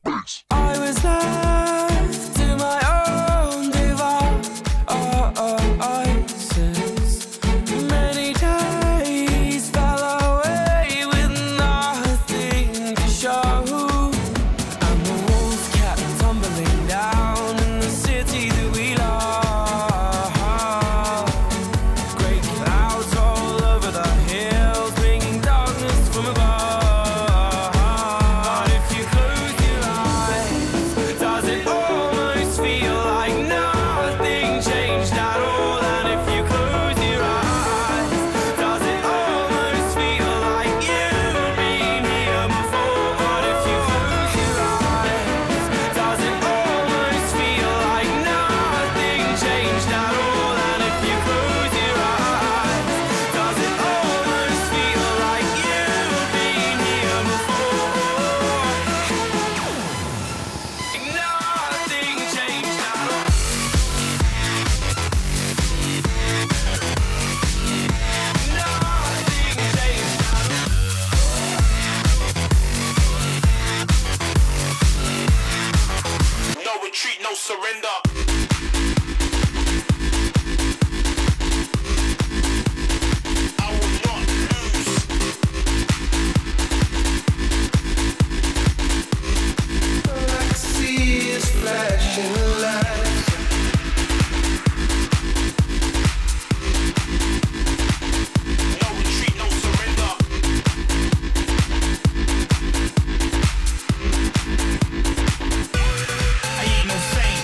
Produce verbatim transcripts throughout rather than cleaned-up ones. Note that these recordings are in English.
bass. I was left to my own devices. Many days fell away with nothing to show. And the walls kept tumbling down in the city that we love. Great clouds all over the hills, bringing darkness from above. But if you close your eyes, does it almost feel like nothing changed at all? And if you close your eyes, does it almost feel like you've been here before? But if you close your eyes, does it almost feel like nothing changed at all? And if you close your eyes, does it almost feel like you've been here before? Nothing changed at all. Nothing changed at all. No retreat, no surrender. I will not lose. Galaxy is flashing lights. No retreat, no surrender. I ain't no saint.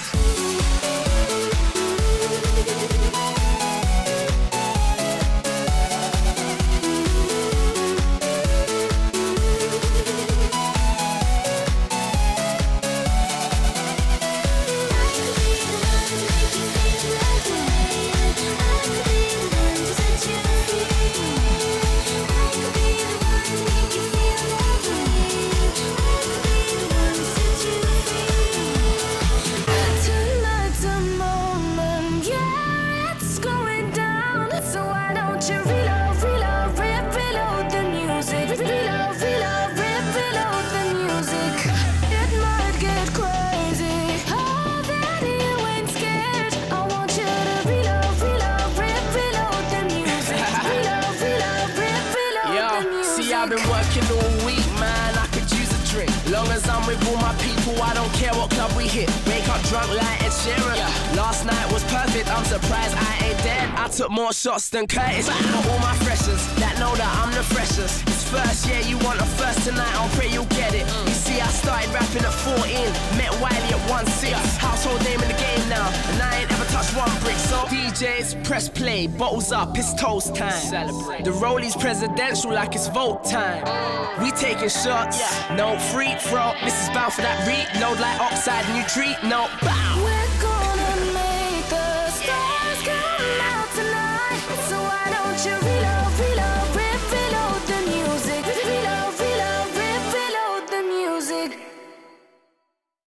Tonight's a moment, yeah, it's going down. So why don't you reload, reload, re- reload the music? Reload, reload, re- reload the music. It might get crazy. Oh, that you ain't scared. I want you to reload, reload, re- reload the music. Reload, reload, re- reload Yo, the music. see, I've been working all week, man. I could use a drink. Long as I'm with all my people, I don't care what club we hit. Wake up drunk like Ed Sheeran. Last night was perfect, I'm surprised I ain't dead. I took more shots than Curtis. For all my freshers that know that I'm the freshest. It's first, yeah, you want a first tonight, I'll pray you'll get it. You see, I started rapping at fourteen, met Wiley at one six. Household name in the game now, and I ain't ever touched one brick. So D Js, press play, bottles up, it's toast time. Celebrate. The Rollie's presidential like it's vote time. We taking shots, no free throw. This is bound for that reload like oxide, new treat, no bow.